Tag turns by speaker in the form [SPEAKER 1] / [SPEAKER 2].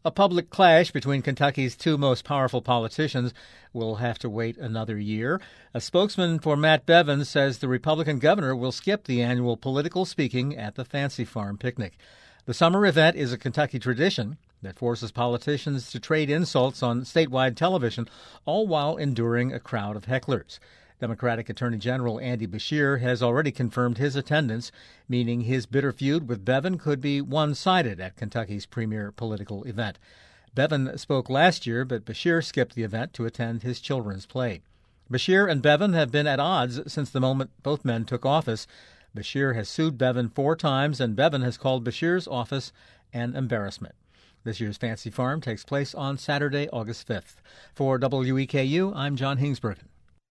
[SPEAKER 1] A public clash between Kentucky's two most powerful politicians will have to wait another year. A spokesman for Matt Bevin says the Republican governor will skip the annual political speaking at the Fancy Farm picnic. The summer event is a Kentucky tradition that forces politicians to trade insults on statewide television, all while enduring a crowd of hecklers. Democratic Attorney General Andy Beshear has already confirmed his attendance, meaning his bitter feud with Bevin could be one-sided at Kentucky's premier political event. Bevin spoke last year, but Beshear skipped the event to attend his children's play. Beshear and Bevin have been at odds since the moment both men took office. Beshear has sued Bevin 4 times, and Bevin has called Beshear's office an embarrassment. This year's Fancy Farm takes place on Saturday, August 5th. For WEKU, I'm John Hingsbergen.